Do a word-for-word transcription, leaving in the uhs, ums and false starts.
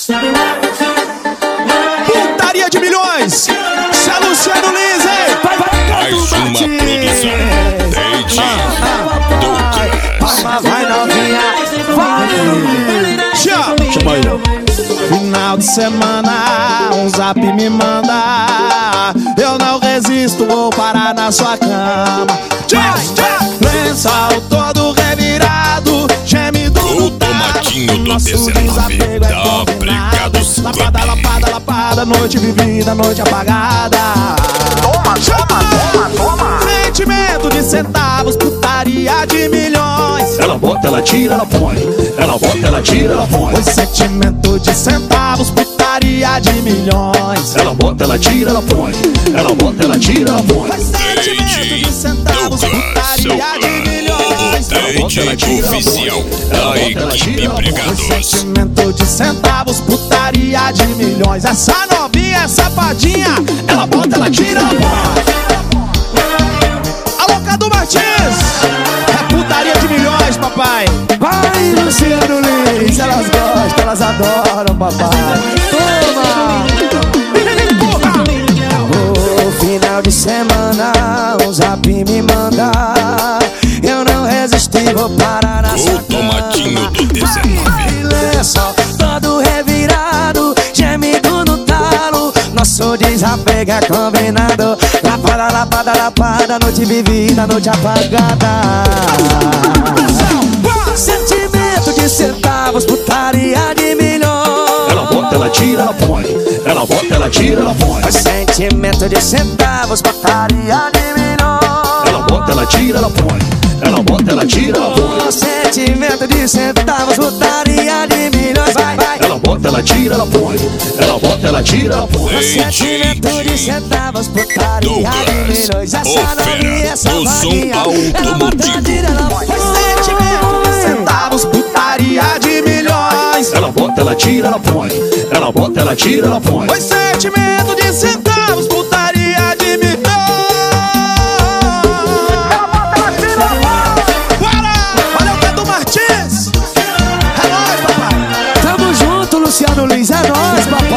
Putaria de milhões. Isso é Luciano Lins, hein? Mais uma produção. Deide Douglas. Vai novinha, vai. Chama, chama aí. Final de semana, um zap me manda. Eu não resisto, vou parar na sua cama. Lençol todo revirado, gemido O tomatinho do dezenove da Brigados Club. Lapada, lapada, lapada, noite vivida, noite apagada. Toma, toma, toma, toma. Sentimento de centavos, putaria de milhões. Ela bota, ela tira, ela põe. Ela bota, ela tira, ela põe. Oi, sentimento de centavos, putaria de milhões. Ela bota, ela tira, ela põe. Ela bota, ela tira, ela põe. Oi, sentimento de centavos, putaria de milhões. Deide oficial da equipe Oi, Brigados. sentimento de centavos, putaria de milhões. Essa novinha, essa safadinha, ela bota, ela tira, ela põe. Alô, Cadu Martins, é putaria de milhões, papai. Vai, Luciano Lins, elas gostam, elas adoram, papai. Toma! O final de semana, um zap me manda. Eu não resisti, vou parar na sua O tomatinho do dezenove. lençol todo revirado, gemido no talo. Nosso desapego é combinado. Lapada, lapada, lapada, noite vivida, noite apagada. Sentimento de centavos, putaria de milhões. Ela bota, ela tira, ela põe. Ela bota, ela tira, ela põe. Sentimento de centavos, putaria de milhões. Ela bota, ela tira, ela põe. Ela bota, ela tira, ela põe. Sentimento de centavos, putaria de milhões. Vai, vai. Ela bota, ela tira, ela põe. Ela bota, ela tira, ela põe. Sentimento de centavos, putaria de milhões. Essa novinha, essa do som vaguinha, automotivo. sentimento de centavos, putaria de milhões. Ela bota, ela tira, ela põe. Ela bota, ela tira, ela põe. Foi sentimento de centavos, putaria de milhões. Bora! Valeu, Cadu Martins. É nóis, papai. Tamo junto, Luciano Lins. É nóis, papai.